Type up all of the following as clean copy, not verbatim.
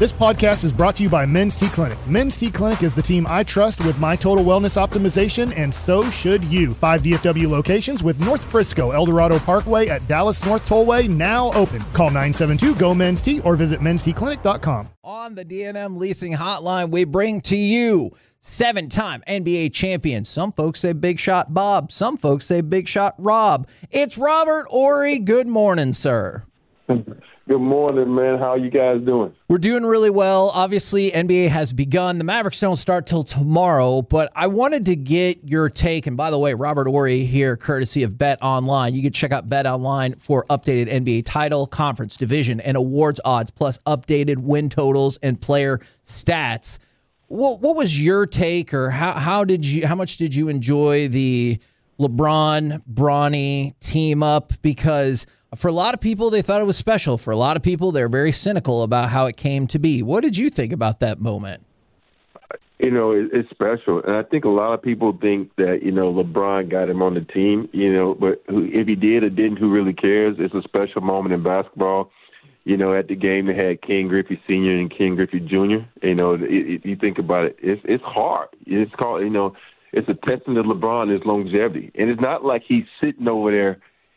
This podcast is brought to you by Men's T Clinic. Men's T Clinic is the team I trust with my total wellness optimization, and so should you. 5 DFW locations with North Frisco, Eldorado Parkway at Dallas North Tollway now open. Call 972-GO-MEN'S-T or visit mensteclinic.com. On the D&M Leasing Hotline, we bring to you 7-time NBA champion. Some folks say Big Shot Bob. Some folks say Big Shot Rob. It's Robert Horry. Good morning, sir. Good morning, man. How you guys doing? We're doing really well. Obviously, NBA has begun. The Mavericks don't start till tomorrow, but I wanted to get your take. And by the way, Robert Horry here, courtesy of Bet Online. You can check out Bet Online for updated NBA title, conference, division, and awards odds, plus updated win totals and player stats. What was your take, or how much did you enjoy the LeBron Bronny team up? Because for a lot of people, they thought it was special. For a lot of people, they're very cynical about how it came to be. What did you think about that moment? You know, it's special. And I think a lot of people think that, LeBron got him on the team, but if he did or didn't, who really cares? It's a special moment in basketball. At the game, they had Ken Griffey Sr. and Ken Griffey Jr. You think about it, it's hard. It's called, it's a testament to LeBron, his longevity. And it's not like he's sitting over there,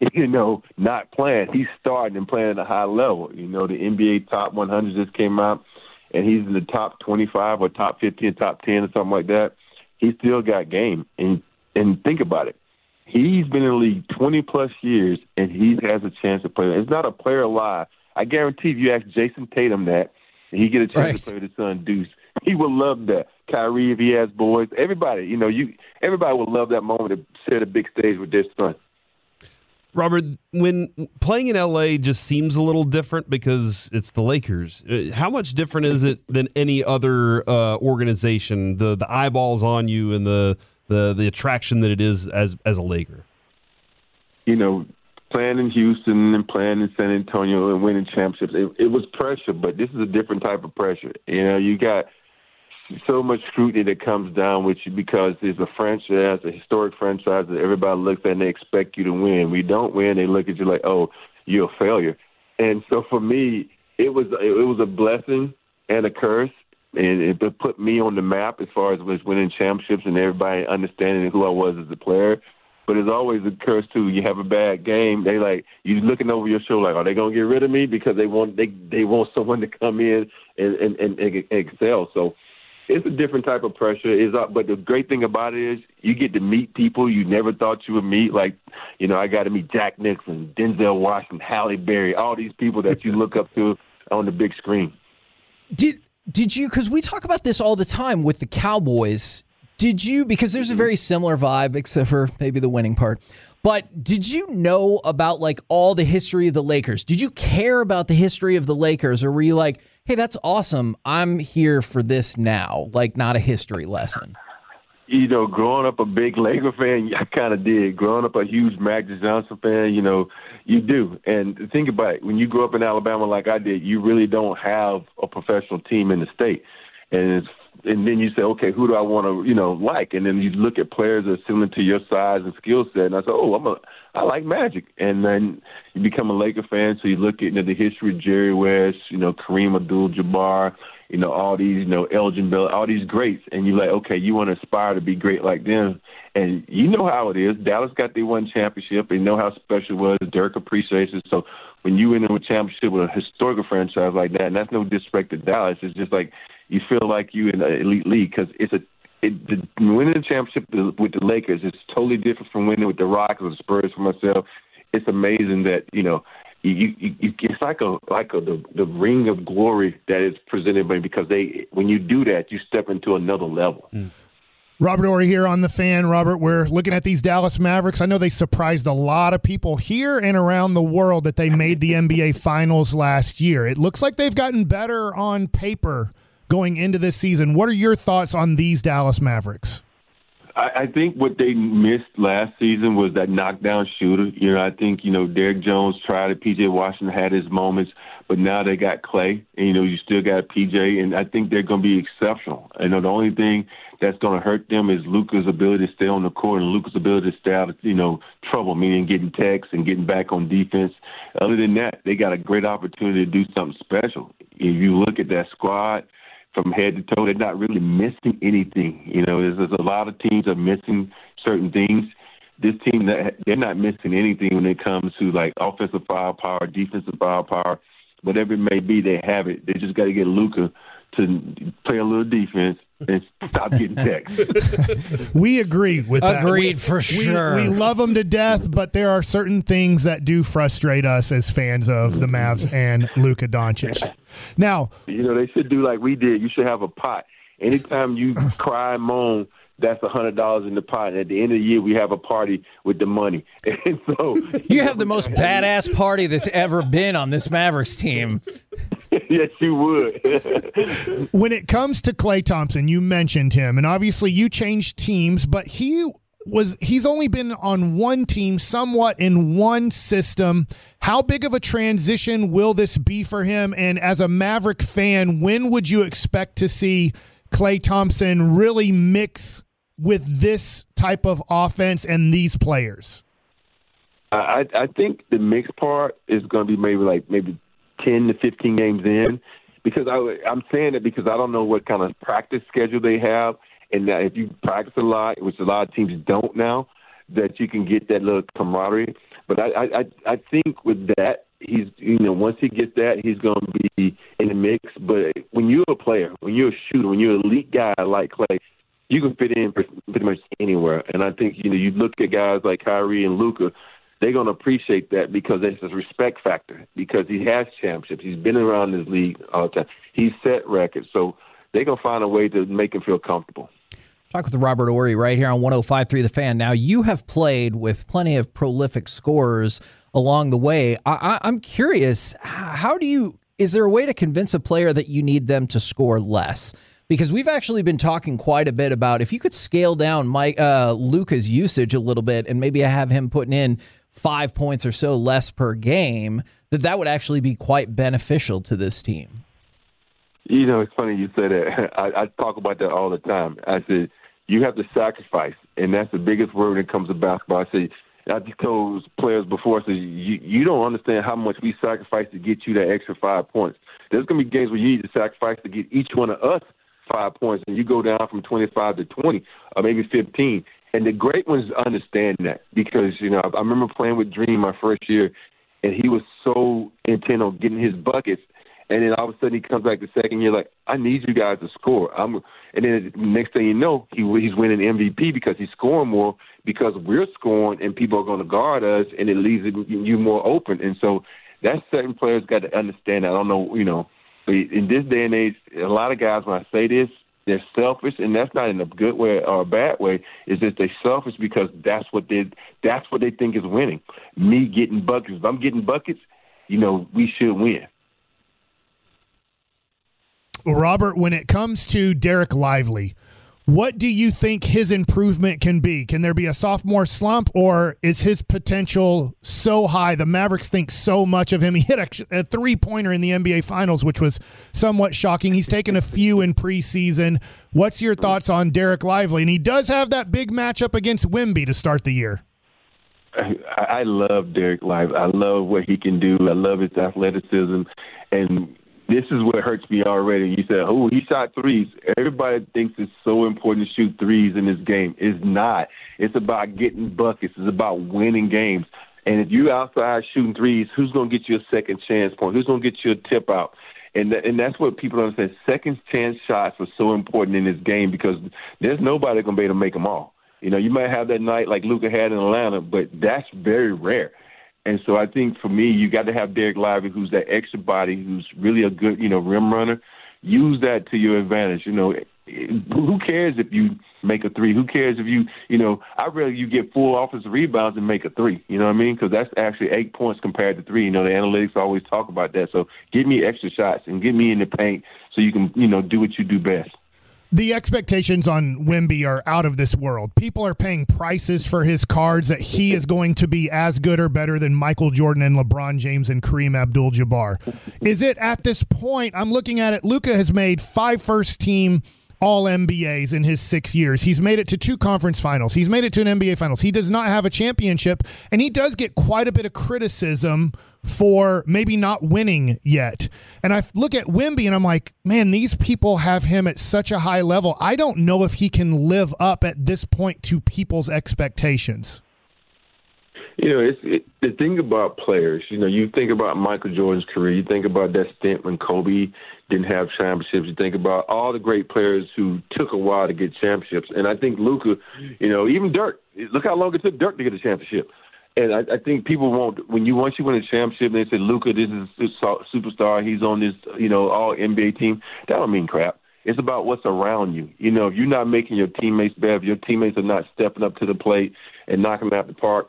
not playing. He's starting and playing at a high level. The NBA top 100 just came out, and he's in the top 25 or top 15, top 10 or something like that. He still got game. And think about it. He's been in the league 20-plus years, and he has a chance to play. It's not a player alive. I guarantee if you ask Jason Tatum that, and he get a chance to play with his son Deuce, he would love that. Kyrie, if he has boys, everybody, everybody would love that moment to share the big stage with their son. Robert, when playing in L.A. just seems a little different because it's the Lakers. How much different is it than any other organization? The eyeballs on you and the attraction that it is as a Laker. Playing in Houston and playing in San Antonio and winning championships, it was pressure, but this is a different type of pressure. You got so much scrutiny that comes down with you because it's a franchise, a historic franchise that everybody looks at and they expect you to win. We don't win, they look at you like, oh, you're a failure. And so for me, it was a blessing and a curse, and it put me on the map as far as winning championships and everybody understanding who I was as a player. But it's always a curse too. You have a bad game, they like you looking over your shoulder like, are they gonna get rid of me because they want someone to come in and excel. So it's a different type of pressure. But the great thing about it is you get to meet people you never thought you would meet. Like, I got to meet Jack Nicholson, Denzel Washington, Halle Berry, all these people that you look up to on the big screen. Did you, because we talk about this all the time with the Cowboys, because there's a very similar vibe, except for maybe the winning part, but did you know about like all the history of the Lakers? Did you care about the history of the Lakers, or were you like, hey, that's awesome, I'm here for this now, like not a history lesson? Growing up a big Laker fan, I kind of did. Growing up a huge Magic Johnson fan, you do. And think about it. When you grow up in Alabama like I did, you really don't have a professional team in the state. And then you say, okay, who do I want to, like? And then you look at players that are similar to your size and skill set, and I say, I like Magic. And then you become a Laker fan, so you look at the history of Jerry West, Kareem Abdul-Jabbar, all these, Elgin Bell, all these greats, and you're like, okay, you want to aspire to be great like them. And you know how it is. Dallas got their one championship. They know how special it was. Dirk appreciates it. So when you win a championship with a historical franchise like that, and that's no disrespect to Dallas, it's just like you feel like you in the elite league because winning a championship with the Lakers is totally different from winning with the Rockets or the Spurs for myself. It's amazing that, it's like the ring of glory that is presented because when you do that, you step into another level. Robert Horry here on The Fan. Robert, we're looking at these Dallas Mavericks. I know they surprised a lot of people here and around the world that they made the NBA Finals last year. It looks like they've gotten better on paper going into this season. What are your thoughts on these Dallas Mavericks? I think what they missed last season was that knockdown shooter. I think, Derrick Jones tried it. P.J. Washington had his moments, but now they got Klay, and, you still got P.J., and I think they're going to be exceptional. The only thing that's going to hurt them is Luka's ability to stay on the court and Luka's ability to stay out of, trouble, meaning getting texts and getting back on defense. Other than that, they got a great opportunity to do something special. If you look at that squad, from head to toe, they're not really missing anything. There's a lot of teams are missing certain things. This team, they're not missing anything when it comes to like offensive firepower, defensive firepower, whatever it may be. They have it. They just got to get Luka to play a little defense and stop getting texts. We agree with that. Agreed for sure. We love them to death, but there are certain things that do frustrate us as fans of the Mavs and Luka Doncic. Now, they should do like we did. You should have a pot. Anytime you cry and moan, that's $100 in the pot. And at the end of the year, we have a party with the money. And so you have the most badass party that's ever been on this Mavericks team. Yes, you would. When it comes to Klay Thompson, you mentioned him, and obviously you changed teams, but he's only been on one team, somewhat in one system. How big of a transition will this be for him? And as a Maverick fan, when would you expect to see Klay Thompson really mix with this type of offense and these players? I think the mix part is going to be maybe 10 to 15 games in, because I'm saying that because I don't know what kind of practice schedule they have, and that if you practice a lot, which a lot of teams don't now, that you can get that little camaraderie. But I think with that, he's once he gets that, he's going to be in the mix. But when you're a player, when you're a shooter, when you're an elite guy like Klay, you can fit in pretty much anywhere. And I think you look at guys like Kyrie and Luka, they're going to appreciate that because it's a respect factor, because he has championships. He's been around this league all the time. He's set records. So they're going to find a way to make him feel comfortable. Talk with Robert Horry right here on 105.3 The Fan. Now, you have played with plenty of prolific scorers along the way. I'm curious, is there a way to convince a player that you need them to score less? Because we've actually been talking quite a bit about if you could scale down Luka's usage a little bit and maybe have him putting in 5 points or so less per game, that would actually be quite beneficial to this team. It's funny you say that. I talk about that all the time. I said, you have to sacrifice, and that's the biggest word when it comes to basketball. I've told players before, I said, you don't understand how much we sacrifice to get you that extra 5 points. There's going to be games where you need to sacrifice to get each one of us 5 points, and you go down from 25 to 20 or maybe 15. And the great ones understand that because, I remember playing with Dream my first year, and he was so intent on getting his buckets. And then all of a sudden he comes back the second year like, I need you guys to score. And then the next thing you know, he's winning MVP because he's scoring more because we're scoring and people are going to guard us, and it leaves you more open. And so that's certain players got to understand that. I don't know, in this day and age, a lot of guys, when I say this, they're selfish, and that's not in a good way or a bad way. It's just they're selfish because that's what they think is winning. Me getting buckets. If I'm getting buckets, we should win. Robert, when it comes to Derek Lively, what do you think his improvement can be? Can there be a sophomore slump, or is his potential so high? The Mavericks think so much of him. He hit a three-pointer in the NBA Finals, which was somewhat shocking. He's taken a few in preseason. What's your thoughts on Derek Lively? And he does have that big matchup against Wemby to start the year. I love Derek Lively. I love what he can do. I love his athleticism. And this is what hurts me already. You said, he shot threes. Everybody thinks it's so important to shoot threes in this game. It's not. It's about getting buckets. It's about winning games. And if you're outside shooting threes, who's going to get you a second chance point? Who's going to get you a tip out? And that's what people don't understand. Second chance shots are so important in this game because there's nobody going to be able to make them all. You might have that night like Luka had in Atlanta, but that's very rare. And so I think for me, you got to have Derek Lively, who's that extra body, who's really a good, rim runner. Use that to your advantage. Who cares if you make a three? Who cares if I'd rather you get full offensive rebounds and make a three. You know what I mean? Because that's actually 8 points compared to 3. The analytics always talk about that. So give me extra shots and get me in the paint so you can, do what you do best. The expectations on Wemby are out of this world. People are paying prices for his cards that he is going to be as good or better than Michael Jordan and LeBron James and Kareem Abdul-Jabbar. Is it at this point? I'm looking at it. Luka has made 5 first-team All-NBAs in his 6 years. He's made it to 2 conference finals. He's made it to an NBA finals. He does not have a championship, and he does get quite a bit of criticism for maybe not winning yet. And I look at Wemby, and I'm like, man, these people have him at such a high level. I don't know if he can live up at this point to people's expectations. The thing about players, you think about Michael Jordan's career, you think about that stint when Kobe didn't have championships, you think about all the great players who took a while to get championships. And I think Luka, even Dirk, look how long it took Dirk to get a championship. And I think people once you win a championship, they say, Luka, this is a superstar, he's on this, all NBA team. That don't mean crap. It's about what's around you. If you're not making your teammates better, if your teammates are not stepping up to the plate and knocking them out the park,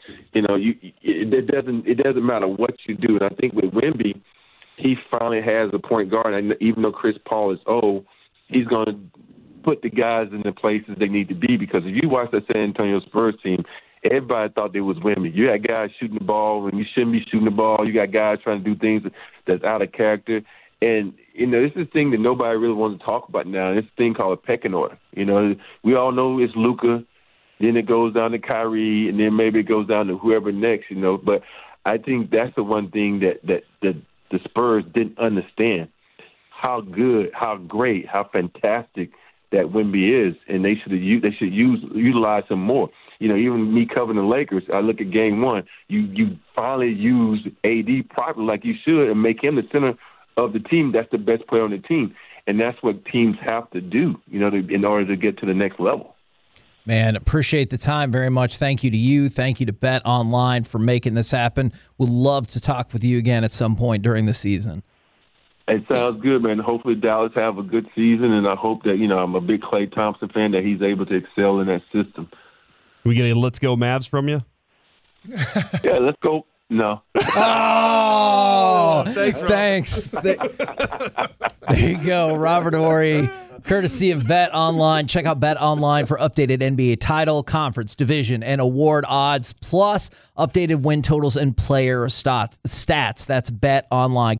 it doesn't matter what you do. And I think with Wemby, he finally has a point guard. And even though Chris Paul is old, he's going to put the guys in the places they need to be. Because if you watch that San Antonio Spurs team, everybody thought they was Wemby. You had guys shooting the ball when you shouldn't be shooting the ball. You got guys trying to do things that's out of character. And, this is a thing that nobody really wants to talk about now. It's a thing called a pecking order. We all know it's Luka, then it goes down to Kyrie, and then maybe it goes down to whoever next, But I think that's the one thing that the Spurs didn't understand, how good, how great, how fantastic that Wemby is, and they should utilize him more. Even me covering the Lakers, I look at Game 1. You finally use AD properly like you should and make him the center of the team. That's the best player on the team, and that's what teams have to do, in order to get to the next level. Man, appreciate the time very much. Thank you to you. Thank you to Bet Online for making this happen. Would love to talk with you again at some point during the season. It sounds good, man. Hopefully Dallas have a good season, and I hope that, I'm a big Klay Thompson fan, that he's able to excel in that system. We get a let's go Mavs from you? Yeah, let's go. No. Oh, thanks. There you go, Robert Horry, courtesy of Bet Online. Check out Bet Online for updated NBA title, conference, division, and award odds, plus updated win totals and player stats. That's Bet Online.